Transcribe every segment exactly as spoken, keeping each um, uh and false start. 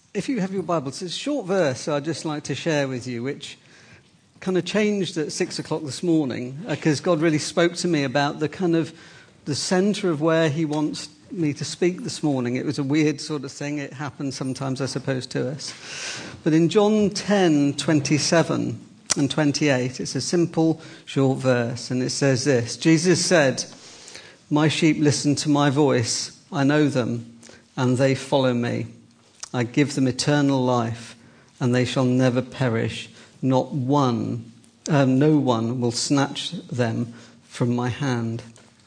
If you have your Bibles, it's a short verse I'd just like to share with you, which kind of changed at six o'clock this morning, because God really spoke to me about the kind of the centre of where he wants me to speak this morning. It was a weird sort of thing. It happens sometimes, I suppose, to us. But in John ten, twenty-seven and twenty-eight, it's a simple, short verse, and it says this. Jesus said, "My sheep listen to my voice. I know them, and they follow me. I give them eternal life, and they shall never perish. Not one, um, no one will snatch them from my hand."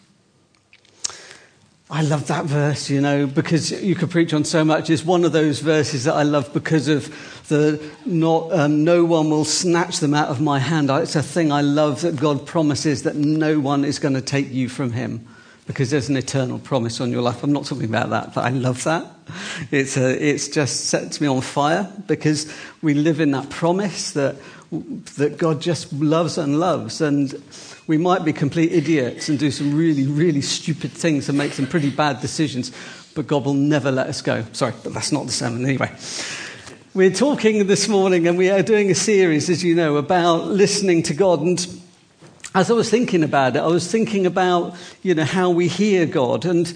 I love that verse, you know, because you could preach on so much. It's one of those verses that I love because of the not, um, no one will snatch them out of my hand. It's a thing I love, that God promises that no one is going to take you from him, because there's an eternal promise on your life. I'm not talking about that, but I love that. It's a, it's just sets me on fire, because we live in that promise that that God just loves and loves. And we might be complete idiots and do some really, really stupid things and make some pretty bad decisions, but God will never let us go. Sorry, but that's not the sermon anyway. We're talking this morning, and we are doing a series, as you know, about listening to God. And as I was thinking about it, I was thinking about, you know, how we hear God. And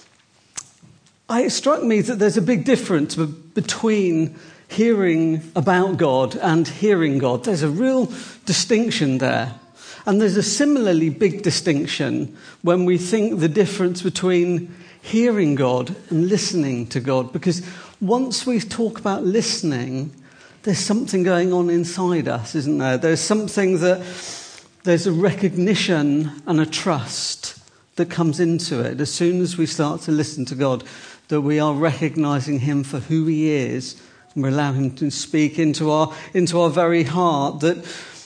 it struck me that there's a big difference between hearing about God and hearing God. There's a real distinction there. And there's a similarly big distinction when we think the difference between hearing God and listening to God. Because once we talk about listening, there's something going on inside us, isn't there? There's something that... There's a recognition and a trust that comes into it as soon as we start to listen to God, that we are recognizing him for who he is, and we allow him to speak into our into our very heart. That,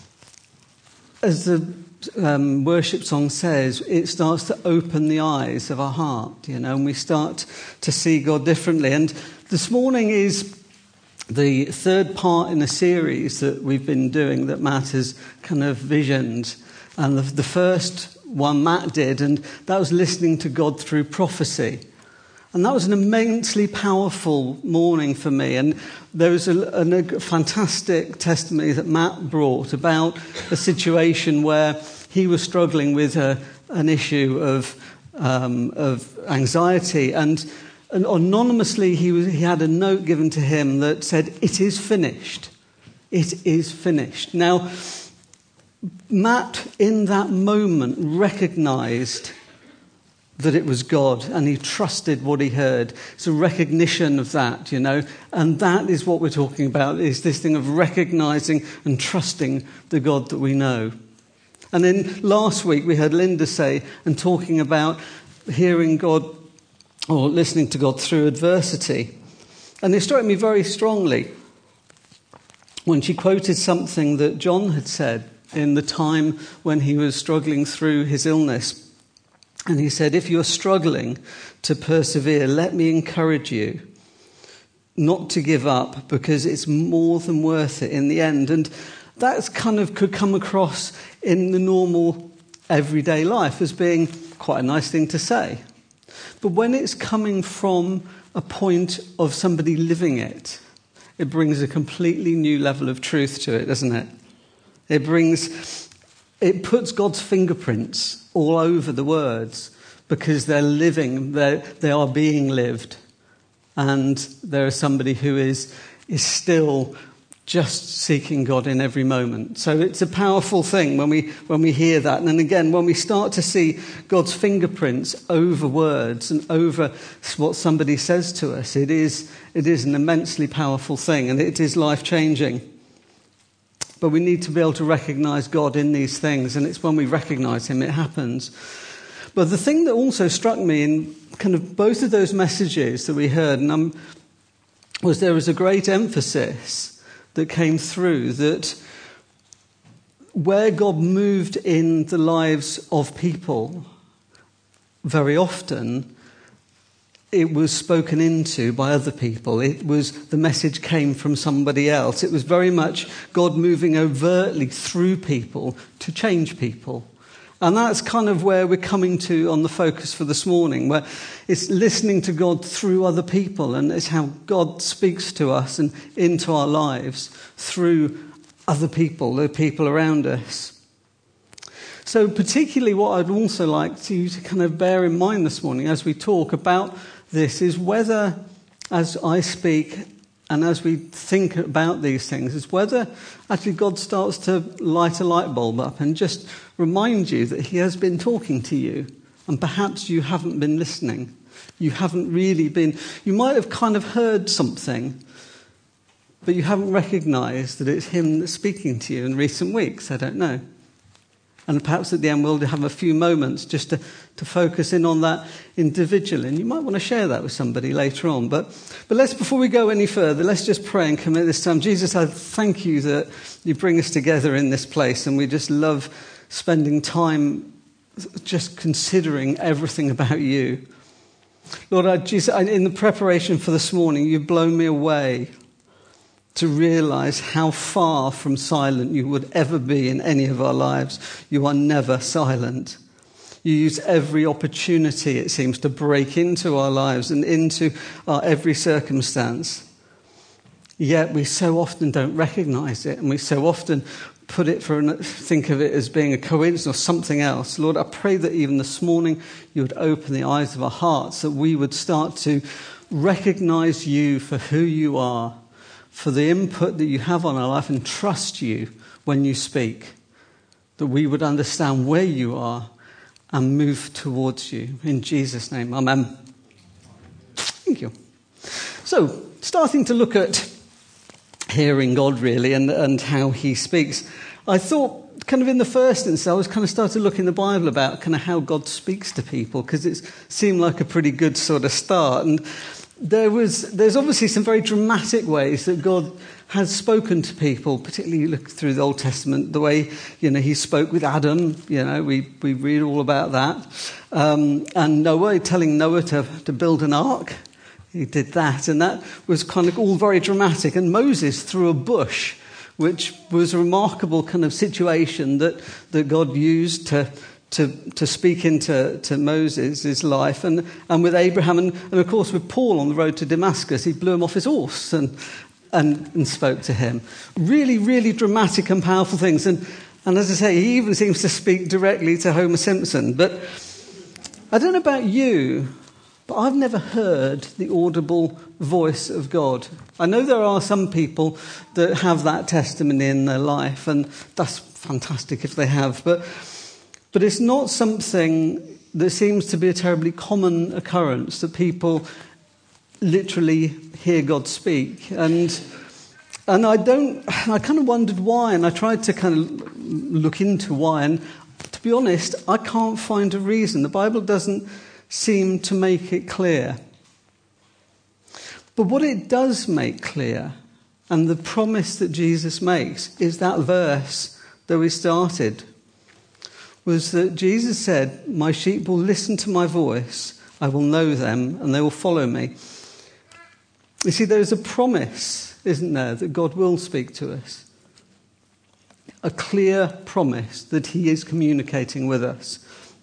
as the um, worship song says, it starts to open the eyes of our heart, you know, and we start to see God differently. And this morning is the third part in a series that we've been doing that Matt has kind of visioned. And the, the first one Matt did, and that was listening to God through prophecy. And that was an immensely powerful morning for me. And there was a, a, a fantastic testimony that Matt brought about a situation where he was struggling with a, an issue of, um, of anxiety. And And anonymously, he, was, he had a note given to him that said, "It is finished. It is finished." Now, Matt, in that moment, recognized that it was God, and he trusted what he heard. It's a recognition of that, you know, and that is what we're talking about, is this thing of recognizing and trusting the God that we know. And then last week, we heard Linda say, and talking about hearing God, or listening to God through adversity. And it struck me very strongly when she quoted something that John had said in the time when he was struggling through his illness. And he said, "If you're struggling to persevere, let me encourage you not to give up, because it's more than worth it in the end." And that kind of could come across in the normal everyday life as being quite a nice thing to say. But when it's coming from a point of somebody living it, it brings a completely new level of truth to it, doesn't it? It brings, it puts God's fingerprints all over the words, because they're living, they're, they are being lived. And there is somebody who is, is still just seeking God in every moment. So it's a powerful thing when we when we hear that. And then again, when we start to see God's fingerprints over words and over what somebody says to us, it is it is an immensely powerful thing, and it is life-changing. But we need to be able to recognize God in these things, and it's when we recognize him it happens. But the thing that also struck me in kind of both of those messages that we heard, and um, was there was a great emphasis that came through, that where God moved in the lives of people, very often it was spoken into by other people. It was, the message came from somebody else. It was very much God moving overtly through people to change people. And that's kind of where we're coming to on the focus for this morning, where it's listening to God through other people, and it's how God speaks to us and into our lives through other people, the people around us. So particularly what I'd also like you to kind of bear in mind this morning as we talk about this is whether, as I speak and as we think about these things, is whether actually God starts to light a light bulb up and just remind you that he has been talking to you, and perhaps you haven't been listening. You haven't really been, you might have kind of heard something, but you haven't recognised that it's him that's speaking to you in recent weeks. I don't know. And perhaps at the end we'll have a few moments just to, to focus in on that individually. And you might want to share that with somebody later on. But, but let's, before we go any further, let's just pray and commit this time. Jesus, I thank you that you bring us together in this place, and we just love spending time just considering everything about you. Lord, I, Jesus, in the preparation for this morning, you've blown me away to realise how far from silent you would ever be in any of our lives. You are never silent. You use every opportunity, it seems, to break into our lives and into our every circumstance. Yet we so often don't recognise it, and we so often put it for think of it as being a coincidence or something else. Lord, I pray that even this morning you would open the eyes of our hearts, that we would start to recognise you for who you are, for the input that you have on our life, and trust you when you speak, that we would understand where you are and move towards you. In Jesus' name, amen. Thank you. So, starting to look at hearing God, really, and, and how he speaks, I thought, kind of in the first instance, I was kind of started looking in the Bible about kind of how God speaks to people, because it seemed like a pretty good sort of start. And There was, there's obviously some very dramatic ways that God has spoken to people, particularly you look through the Old Testament, the way, you know, he spoke with Adam, you know, we, we read all about that. Um, and Noah, telling Noah to, to build an ark, he did that, and that was kind of all very dramatic. And Moses through a bush, which was a remarkable kind of situation that, that God used to To, to speak into to Moses' life, and, and with Abraham, and, and of course with Paul on the road to Damascus, he blew him off his horse and, and, and spoke to him. Really, really dramatic and powerful things. And, and as I say, he even seems to speak directly to Homer Simpson. But I don't know about you, but I've never heard the audible voice of God. I know there are some people that have that testimony in their life, and that's fantastic if they have, but But it's not something that seems to be a terribly common occurrence, that people literally hear God speak. And and I don't, I kind of wondered why, and I tried to kind of look into why. And to be honest, I can't find a reason. The Bible doesn't seem to make it clear. But what it does make clear, and the promise that Jesus makes, is that verse that we started, was that Jesus said, "My sheep will listen to my voice, I will know them, and they will follow me." You see, there is a promise, isn't there, that God will speak to us. A clear promise that he is communicating with us.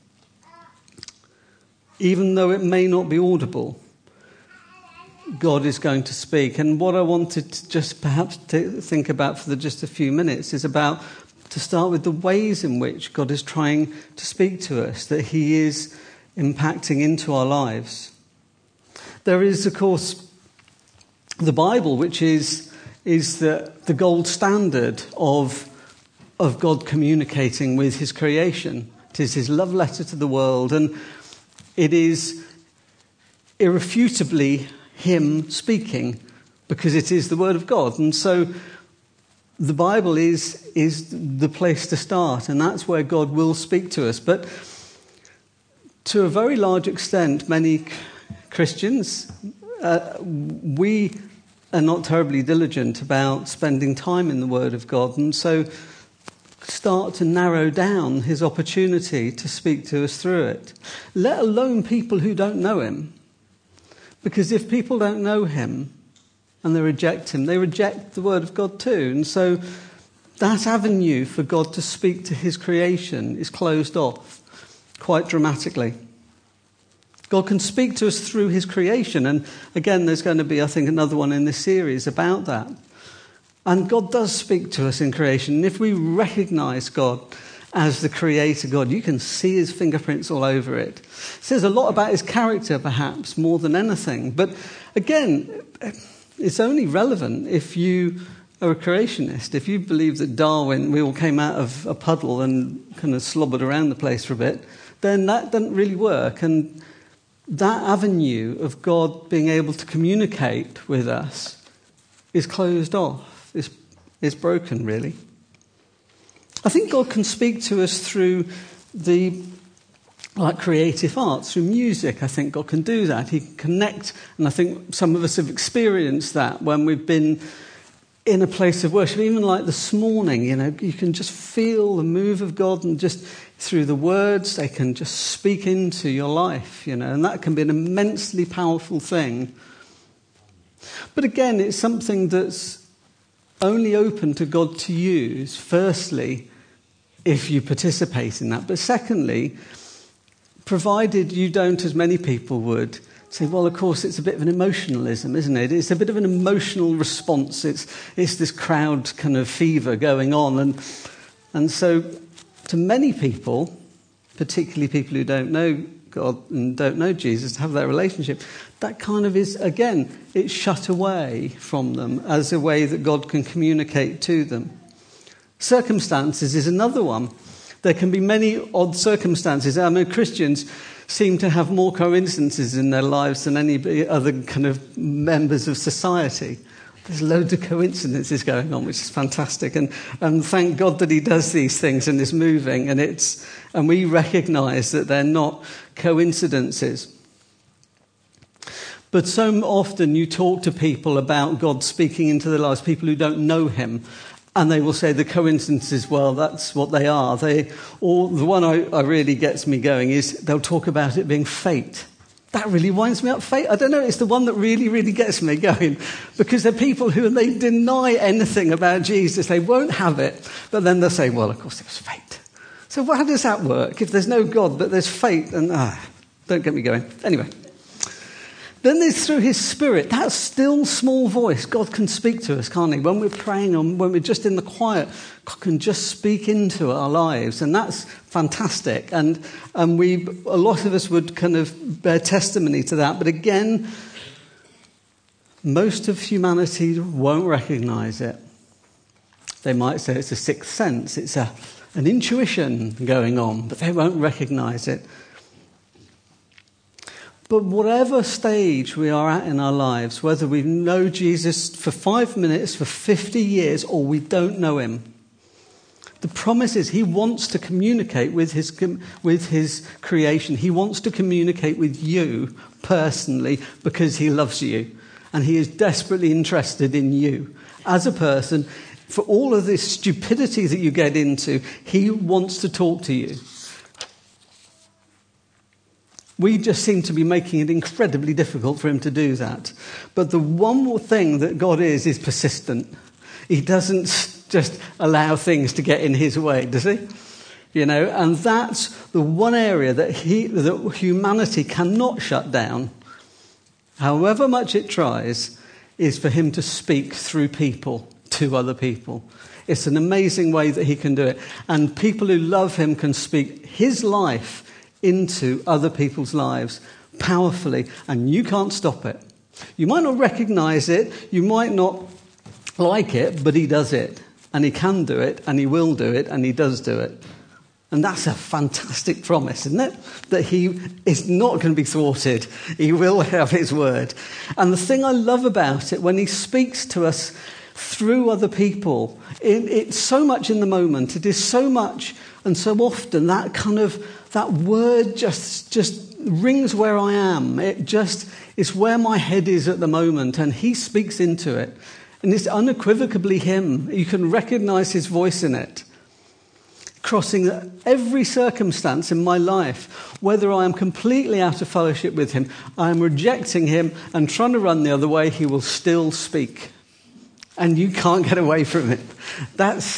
Even though it may not be audible, God is going to speak. And what I wanted to just perhaps to think about for the, just a few minutes is about to start with the ways in which God is trying to speak to us, that he is impacting into our lives. There is, of course, the Bible, which is is the, the gold standard of, of God communicating with his creation. It is his love letter to the world, and it is irrefutably him speaking, because it is the word of God. And so the Bible is is the place to start, and that's where God will speak to us. But to a very large extent, many Christians, uh, we are not terribly diligent about spending time in the Word of God, and so start to narrow down his opportunity to speak to us through it, let alone people who don't know him. Because if people don't know him, and they reject him, they reject the word of God too. And so that avenue for God to speak to his creation is closed off quite dramatically. God can speak to us through his creation. And again, there's going to be, I think, another one in this series about that. And God does speak to us in creation. And if we recognize God as the creator God, you can see his fingerprints all over it. It says a lot about his character, perhaps, more than anything. But again, it's only relevant if you are a creationist. If you believe that Darwin, we all came out of a puddle and kind of slobbered around the place for a bit, then that doesn't really work. And that avenue of God being able to communicate with us is closed off, is, is broken, really. I think God can speak to us through the like creative arts, through music. I think God can do that. He can connect, and I think some of us have experienced that when we've been in a place of worship, even like this morning, you know, you can just feel the move of God, and just through the words, they can just speak into your life, you know, and that can be an immensely powerful thing. But again, it's something that's only open to God to use, firstly, if you participate in that. But secondly, provided you don't, as many people would, say, well, of course, it's a bit of an emotionalism, isn't it? It's a bit of an emotional response. It's it's this crowd kind of fever going on. And and so to many people, particularly people who don't know God and don't know Jesus, to have that relationship, that kind of is, again, it's shut away from them as a way that God can communicate to them. Circumstances is another one. There can be many odd circumstances. I mean, Christians seem to have more coincidences in their lives than any other kind of members of society. There's loads of coincidences going on, which is fantastic. And, and thank God that he does these things and is moving. And, it's, and we recognise that they're not coincidences. But so often you talk to people about God speaking into their lives, people who don't know him, and they will say the coincidences, well, that's what they are. They, or the one I, I really gets me going is they'll talk about it being fate. That really winds me up, fate. I don't know, it's the one that really, really gets me going. Because they're people who, they deny anything about Jesus. They won't have it. But then they'll say, well, of course it was fate. So how does that work? If there's no God, but there's fate, and ah, don't get me going. Anyway. Then there's through his Spirit, that still small voice. God can speak to us, can't he? When we're praying and when we're just in the quiet, God can just speak into our lives. And that's fantastic. And, and we, a lot of us would kind of bear testimony to that. But again, most of humanity won't recognize it. They might say it's a sixth sense. It's a, an intuition going on, but they won't recognize it. But whatever stage we are at in our lives, whether we know Jesus for five minutes, for fifty years, or we don't know him, the promise is he wants to communicate with his, with his creation. He wants to communicate with you personally because he loves you. And he is desperately interested in you as a person. For all of this stupidity that you get into, he wants to talk to you. We just seem to be making it incredibly difficult for him to do that. But the one more thing that God is, is persistent. He doesn't just allow things to get in his way, does he? You know, and that's the one area that he, that humanity cannot shut down, however much it tries, is for him to speak through people to other people. It's an amazing way that he can do it. And people who love him can speak his life into other people's lives powerfully, and you can't stop it. You might not recognize it, you might not like it, but he does it, and he can do it, and he will do it, and he does do it. And that's a fantastic promise, isn't it? That he is not going to be thwarted. He will have his word. And the thing I love about it, when he speaks to us through other people, it, it's so much in the moment. It is so much and so often that kind of that word just just rings where I am. It just is where my head is at the moment, and he speaks into it. And it's unequivocally him. You can recognize his voice in it. Crossing every circumstance in my life, whether I am completely out of fellowship with him, I am rejecting him and trying to run the other way, he will still speak. And you can't get away from it. That's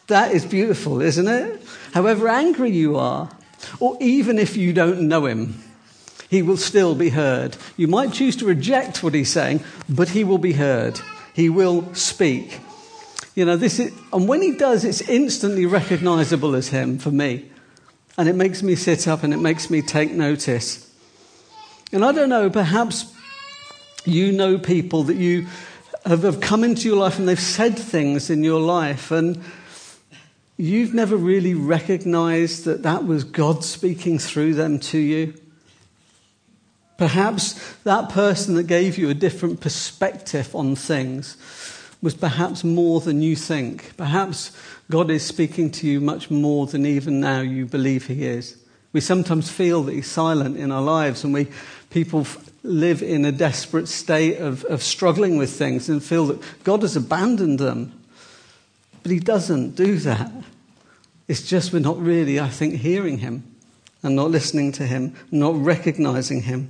That is beautiful, isn't it? However angry you are, or even if you don't know him, he will still be heard. You might choose to reject what he's saying, but he will be heard. He will speak. You know, this is, and when he does, it's instantly recognizable as him for me. And it makes me sit up and it makes me take notice. And I don't know, perhaps you know people that you have, have come into your life and they've said things in your life and you've never really recognized that that was God speaking through them to you. Perhaps that person that gave you a different perspective on things was perhaps more than you think. Perhaps God is speaking to you much more than even now you believe he is. We sometimes feel that he's silent in our lives, and we people f- live in a desperate state of, of struggling with things and feel that God has abandoned them. But he doesn't do that. It's just we're not really, I think, hearing him and not listening to him, not recognizing him.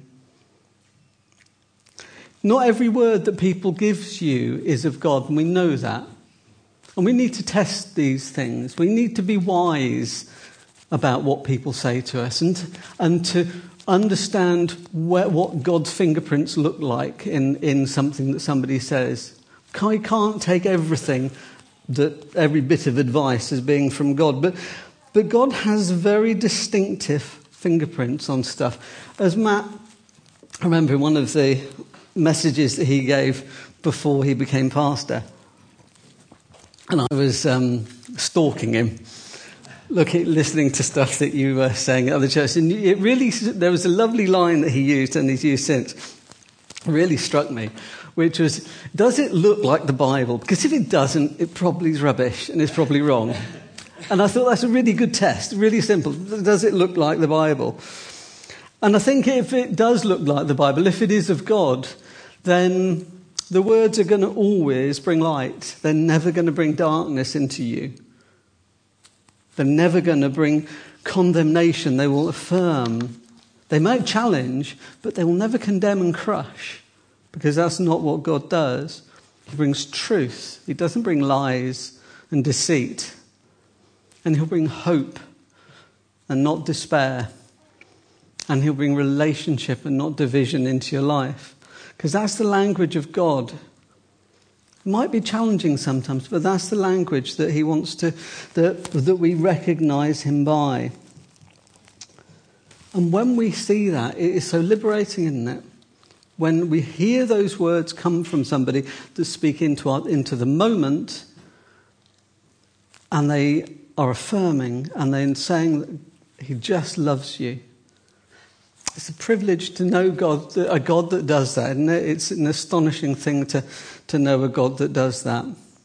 Not every word that people give you is of God, and we know that. And we need to test these things. We need to be wise about what people say to us and, and to understand where, what God's fingerprints look like in, in something that somebody says. I can't take everything, that every bit of advice as being from God, but, but God has very distinctive fingerprints on stuff. As Matt, I remember one of the messages that he gave before he became pastor, and I was um, stalking him, looking, listening to stuff that you were saying at other churches, and it really, there was a lovely line that he used and he's used since. It really struck me, which was, does it look like the Bible? Because if it doesn't, it probably is rubbish and it's probably wrong. And I thought that's a really good test, really simple. Does it look like the Bible? And I think if it does look like the Bible, if it is of God, then the words are going to always bring light. They're never going to bring darkness into you. They're never going to bring condemnation. They will affirm. They might challenge, but they will never condemn and crush, because that's not what God does. He brings truth. He doesn't bring lies and deceit. And he'll bring hope and not despair. And he'll bring relationship and not division into your life. Because that's the language of God. It might be challenging sometimes, but that's the language that he wants to, that, that we recognize him by. And when we see that, it is so liberating, isn't it? When we hear those words come from somebody that speak into our, into the moment, and they are affirming, and they're saying that he just loves you. It's a privilege to know God, a God that does that, isn't it? It's an astonishing thing to, to know a God that does that.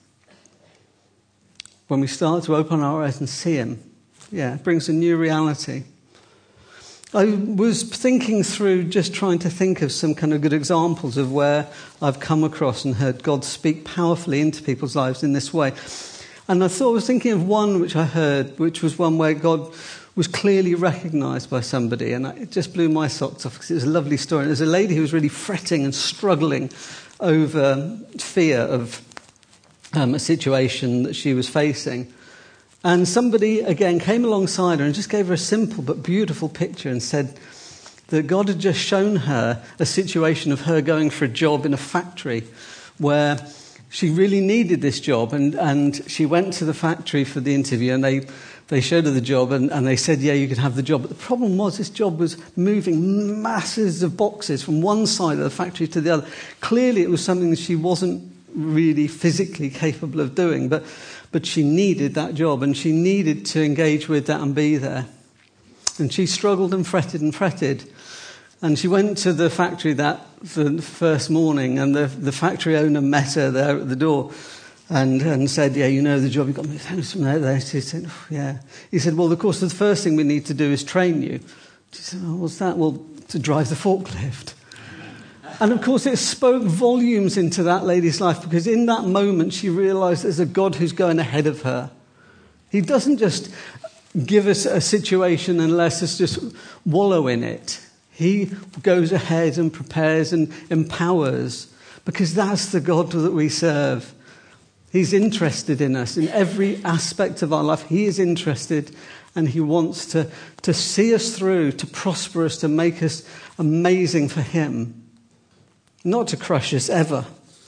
When we start to open our eyes and see him, yeah, it brings a new reality. I was thinking through, just trying to think of some kind of good examples of where I've come across and heard God speak powerfully into people's lives in this way. And I thought I was thinking of one which I heard, which was one where God was clearly recognised by somebody, and it just blew my socks off because it was a lovely story. And there's a lady who was really fretting and struggling over fear of um, a situation that she was facing. And somebody, again, came alongside her and just gave her a simple but beautiful picture and said that God had just shown her a situation of her going for a job in a factory where she really needed this job. And, and she went to the factory for the interview, and they, they showed her the job, and, and they said, yeah, you can have the job. But the problem was this job was moving masses of boxes from one side of the factory to the other. Clearly, it was something that she wasn't really physically capable of doing, but but she needed that job, and she needed to engage with that and be there. And she struggled and fretted and fretted. And she went to the factory that the first morning, and the, the factory owner met her there at the door and, and said, yeah, you know the job, you've got me thanks from there, there. She said, oh, yeah. He said, well, of course, the first thing we need to do is train you. She said, oh, what's that? Well, to drive the forklift. And of course, it spoke volumes into that lady's life, because in that moment, she realized there's a God who's going ahead of her. He doesn't just give us a situation and lets us just wallow in it. He goes ahead and prepares and empowers, because that's the God that we serve. He's interested in us in every aspect of our life. He is interested, and he wants to, to see us through, to prosper us, to make us amazing for him, not to crush us ever.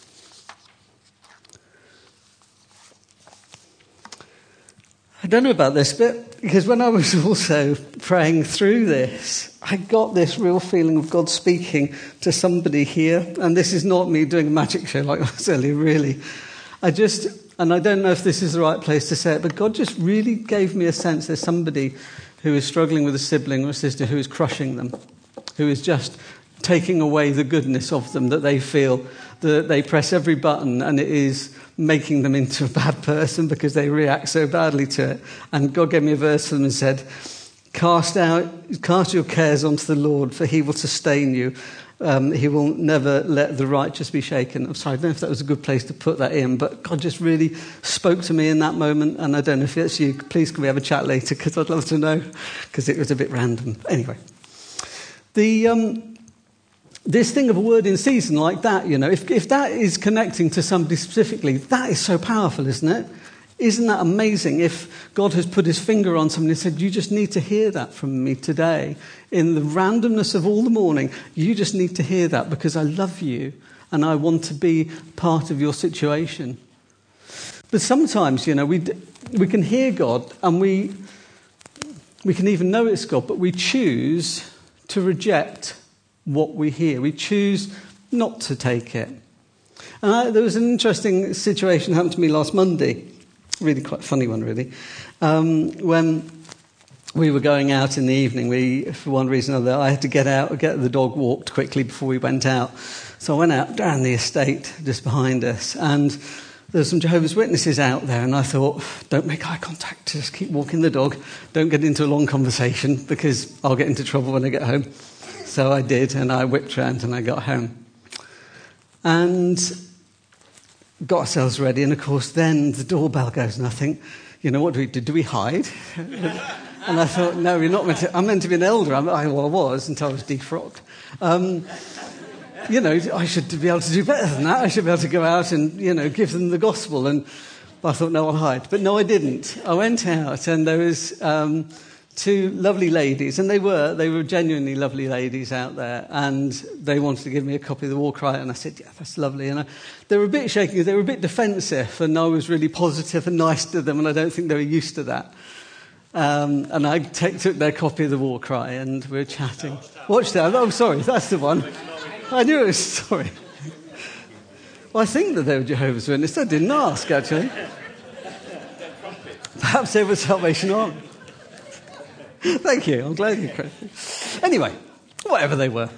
I don't know about this bit, because when I was also praying through this, I got this real feeling of God speaking to somebody here. And this is not me doing a magic show like I was earlier, really. I just, and I don't know if this is the right place to say it, but God just really gave me a sense there's somebody who is struggling with a sibling or a sister who is crushing them, who is just taking away the goodness of them, that they feel that they press every button and it is making them into a bad person because they react so badly to it. And God gave me a verse for them and said, cast out, cast your cares onto the Lord, for he will sustain you. Um, he will never let the righteous be shaken. I'm sorry, I don't know if that was a good place to put that in, but God just really spoke to me in that moment. And I don't know if it's you. Please can we have a chat later, because I'd love to know, because it was a bit random. Anyway, the... Um, This thing of a word in season like that, you know, if, if that is connecting to somebody specifically, that is so powerful, isn't it? Isn't that amazing? If God has put his finger on somebody and said, you just need to hear that from me today. In the randomness of all the morning, you just need to hear that because I love you and I want to be part of your situation. But sometimes, you know, we we can hear God and we we can even know it's God, but we choose to reject what we hear. We choose not to take it. And I, there was an interesting situation happened to me last Monday, really quite a funny one, really, um, when we were going out in the evening. We, for one reason or another, I had to get out, get the dog walked quickly before we went out. So I went out down the estate just behind us, and there were some Jehovah's Witnesses out there, and I thought, don't make eye contact, just keep walking the dog. Don't get into a long conversation, because I'll get into trouble when I get home. So I did, and I whipped around and I got home. And got ourselves ready, and of course then the doorbell goes, and I think, you know, what do we do? Do we hide? And I thought, no, we're not meant to, I'm meant to be an elder. I'm, I, well, I was until I was defrocked. Um, you know, I should be able to do better than that. I should be able to go out and, you know, give them the gospel. And I thought, no, I'll hide. But no, I didn't. I went out, and there was... Um, Two lovely ladies, and they were, they were genuinely lovely ladies out there, and they wanted to give me a copy of the War Cry, and I said, yeah, that's lovely. And I, they were a bit shaky, they were a bit defensive, and I was really positive and nice to them, and I don't think they were used to that. Um, and I take, took their copy of the War Cry, and we were chatting. Watch that. Oh, sorry, that's the one. I knew it was, sorry. Well, I think that they were Jehovah's Witnesses. I didn't ask, actually. Perhaps they were Salvation Army. Thank you. I'm glad you corrected. Anyway, whatever they were.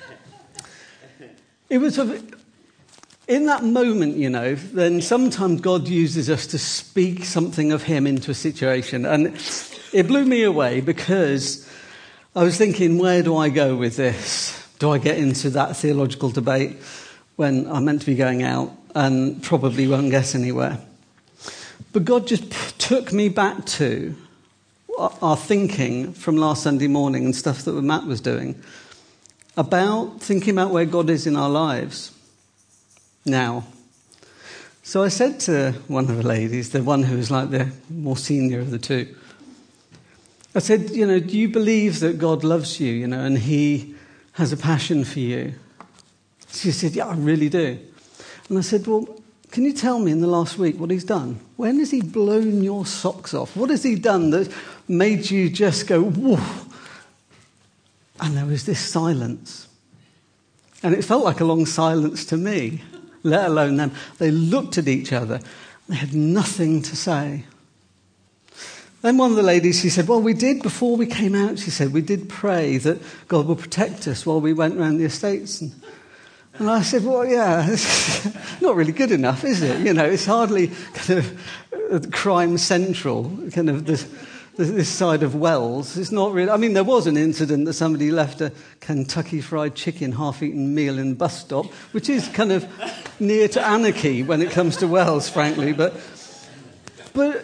It was sort of, in that moment, you know, then sometimes God uses us to speak something of him into a situation. And it blew me away because I was thinking, where do I go with this? Do I get into that theological debate when I'm meant to be going out and probably won't get anywhere? But God just took me back to our thinking from last Sunday morning and stuff that Matt was doing about thinking about where God is in our lives now. So I said to one of the ladies, the one who was like the more senior of the two, I said, you know, do you believe that God loves you, you know, and he has a passion for you? She said, yeah, I really do. And I said, well, can you tell me in the last week what he's done? When has he blown your socks off? What has he done that made you just go, whoa? And there was this silence. And it felt like a long silence to me, let alone them. They looked at each other. They had nothing to say. Then one of the ladies, she said, well, we did, before we came out, she said, we did pray that God will protect us while we went around the estates. And And I said, well, yeah, it's not really good enough, is it? You know, it's hardly kind of crime central, kind of this, this side of Wells. It's not really, I mean, there was an incident that somebody left a Kentucky Fried Chicken half-eaten meal in the bus stop, which is kind of near to anarchy when it comes to Wells, frankly. But, but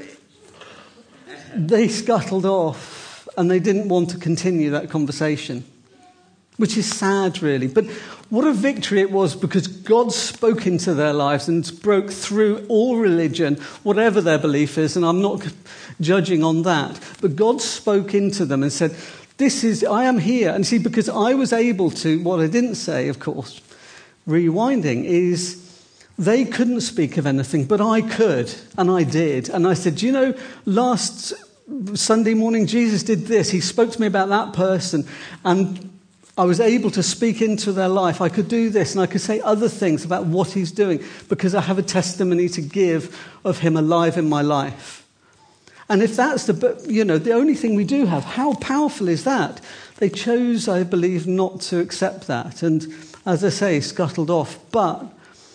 they scuttled off and they didn't want to continue that conversation. which is sad, really. But what a victory it was, because God spoke into their lives and broke through all religion, whatever their belief is, and I'm not judging on that. But God spoke into them and said, this is, I am here. And see, because I was able to, what I didn't say, of course, rewinding, is they couldn't speak of anything, but I could, and I did. And I said, do you know, last Sunday morning, Jesus did this. He spoke to me about that person, and I was able to speak into their life. I could do this, and I could say other things about what he's doing, because I have a testimony to give of him alive in my life. And if that's the, you know, the only thing we do have, how powerful is that? They chose, I believe, not to accept that, and as I say, scuttled off. But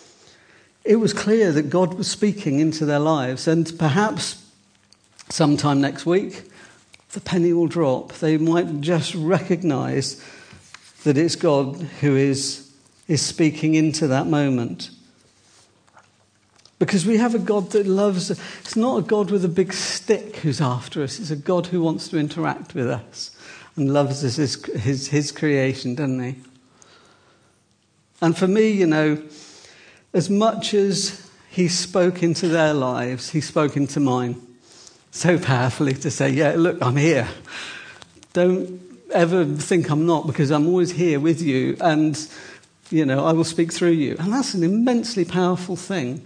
it was clear that God was speaking into their lives, and perhaps sometime next week, the penny will drop. They might just recognize that it's God who is, is speaking into that moment. Because we have a God that loves, it's not a God with a big stick who's after us, it's a God who wants to interact with us and loves us as his, his, his creation, doesn't he? And for me, you know, as much as he spoke into their lives, he spoke into mine so powerfully to say, yeah, look, I'm here. Don't ever think I'm not, because I'm always here with you, and, you know, I will speak through you. And that's an immensely powerful thing.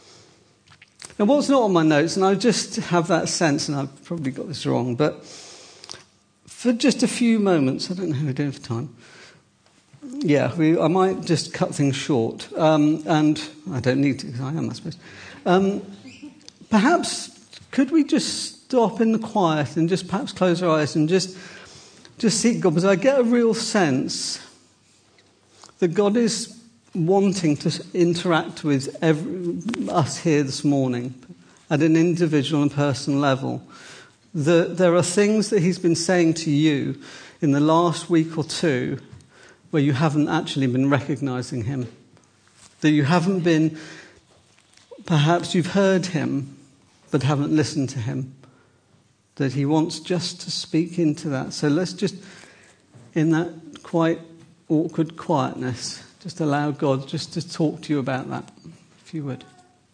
Now, what's not on my notes, and I just have that sense, and I've probably got this wrong, but for just a few moments, I don't know how we're doing for time. Yeah, we, I might just cut things short, um, and I don't need to, because I am, I suppose. Um, perhaps, could we just stop in the quiet and just perhaps close our eyes and just, just seek God? Because I get a real sense that God is wanting to interact with every, us here this morning at an individual and personal level. The, there are things that he's been saying to you in the last week or two where you haven't actually been recognizing him. That you haven't been, perhaps you've heard him but haven't listened to him. That he wants just to speak into that. So let's just, in that quite awkward quietness, just allow God just to talk to you about that, if you would.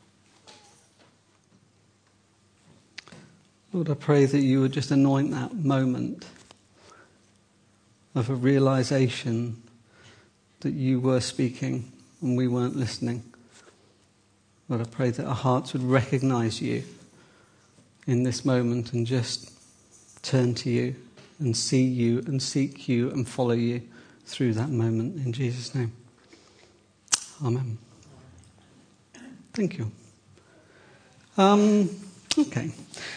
Lord, I pray that you would just anoint that moment of a realization that you were speaking and we weren't listening. Lord, I pray that our hearts would recognize you in this moment and just turn to you and see you and seek you and follow you through that moment, in Jesus' name. Amen. Thank you. Um, okay.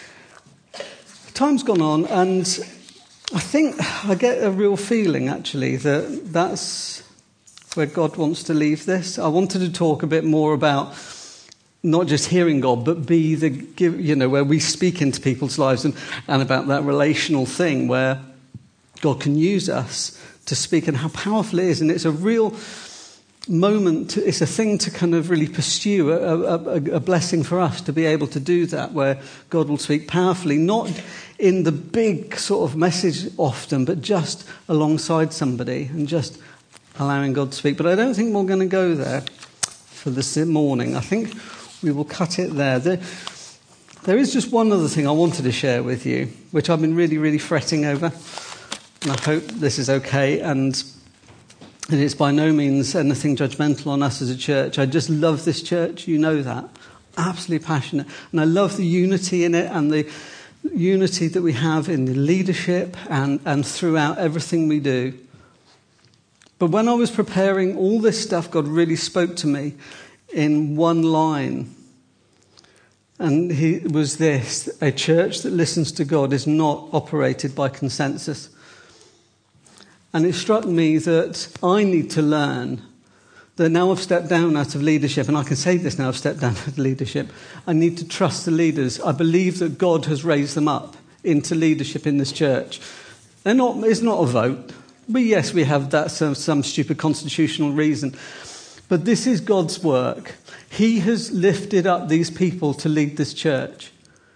Time's gone on, and I think I get a real feeling, actually, that that's where God wants to leave this. I wanted to talk a bit more about not just hearing God, but be the, you know, where we speak into people's lives, and, and about that relational thing where God can use us to speak, and how powerful it is. And it's a real moment, to, it's a thing to kind of really pursue, a, a, a blessing for us to be able to do that, where God will speak powerfully, not in the big sort of message often, but just alongside somebody and just allowing God to speak. But I don't think we're going to go there for this morning. I think we will cut it there. there. There is just one other thing I wanted to share with you, which I've been really, really fretting over. And I hope this is okay, and And it's by no means anything judgmental on us as a church. I just love this church, you know that. Absolutely passionate. And I love the unity in it, and the unity that we have in the leadership and, and throughout everything we do. But when I was preparing all this stuff, God really spoke to me in one line. And he was this: a church that listens to God is not operated by consensus. And it struck me that I need to learn that now I've stepped down out of leadership, and I can say this now, I've stepped down out of leadership, I need to trust the leaders. I believe that God has raised them up into leadership in this church. They're not, it's not a vote. But yes, we have that some, some stupid constitutional reason. But this is God's work. He has lifted up these people to lead this church.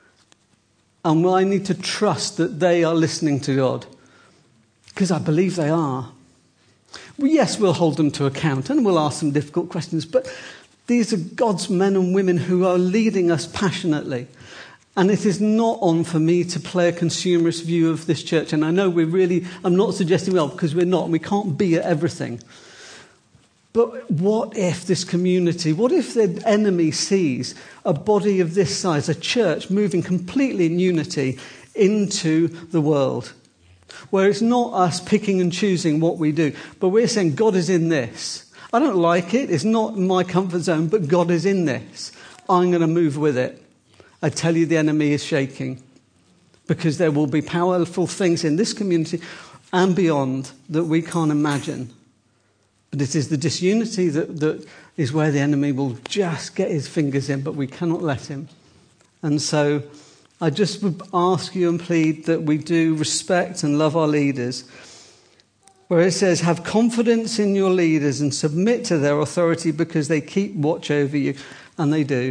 And I need to trust that they are listening to God. Because I believe they are. Well, yes, we'll hold them to account and we'll ask them difficult questions, but these are God's men and women who are leading us passionately. And it is not on for me to play a consumerist view of this church. And I know we're really, I'm not suggesting, well, because we're not, and we can't be at everything. But what if this community, what if the enemy sees a body of this size, a church moving completely in unity into the world, where it's not us picking and choosing what we do, but we're saying God is in this. I don't like it, it's not my comfort zone, but God is in this. I'm going to move with it. I tell you, the enemy is shaking, because there will be powerful things in this community and beyond that we can't imagine. But it is the disunity that, that is where the enemy will just get his fingers in, but we cannot let him. And so I just would ask you and plead that we do respect and love our leaders, where it says, have confidence in your leaders and submit to their authority because they keep watch over you. And they do.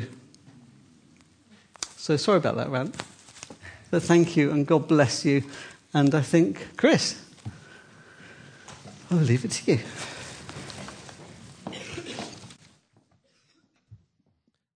So sorry about that rant. But thank you and God bless you. And I think, Chris, I'll leave it to you.